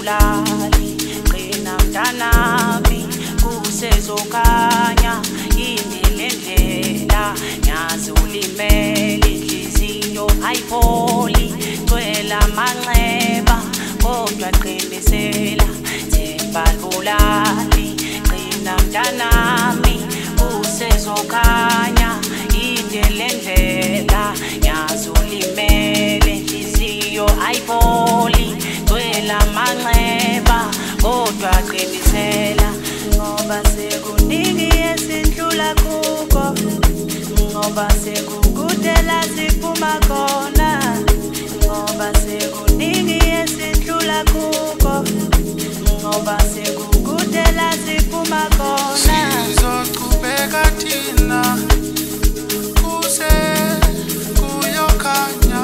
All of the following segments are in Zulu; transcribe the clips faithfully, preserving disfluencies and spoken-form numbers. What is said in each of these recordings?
bulali qina mntanami kusezokanya indele ndlela nyazi ulimele inhliziyo ayipholi cwela amanxeba kodwa qinisela themba bulali qina mntanami kusezokanya indele ndlela nyazi ulimele inhliziyo ayipholi cwela amanxeba kodwa qinisela ngoba sekuningi esindlula kuko ngoba sekukudela siphuma khona ngoba sekuningi esindlula kuko ngoba sekukudela siphuma khona sizoqhubeka thina kuse kuyokhanya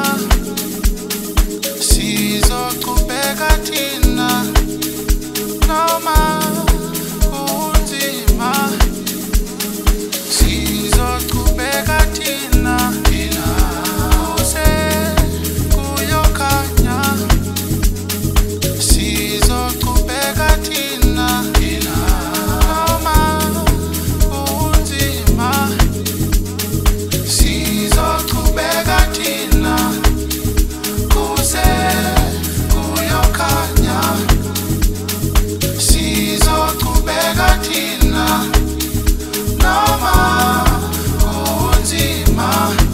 sizoqhubeka thina noma kunzima sizoqhubeka thina thina kuse kuyokhanya sizoqhubeka thina thina noma kunzima sizoqhubeka thina kuse kuyokhanya sizoqhubeka thina noma kunzima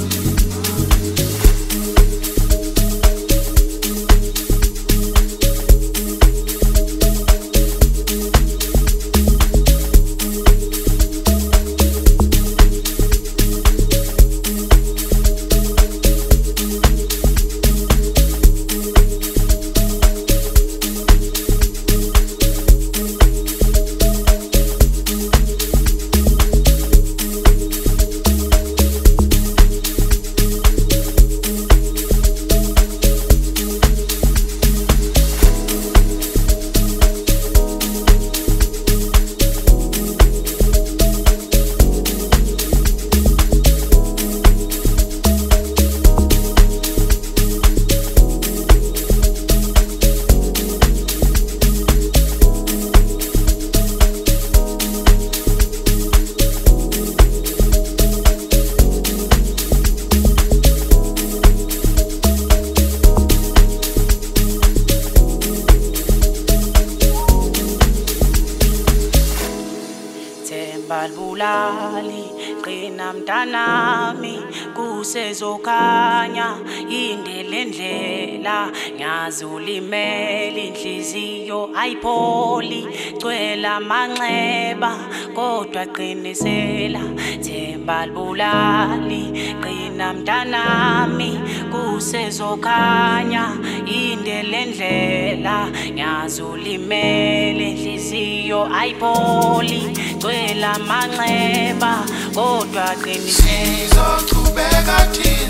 balbulali qina mntanami kusezokanya indele ndlela nyazi ulimele inhliziyo ayipholi cwela amanxeba kodwa qinisela themba bulali qina mntanami kusezokanya indele ndlela nyazi ulimele inhliziyo ayipholi cwela amanxeba kodwa qinisela sizoqhubeka thina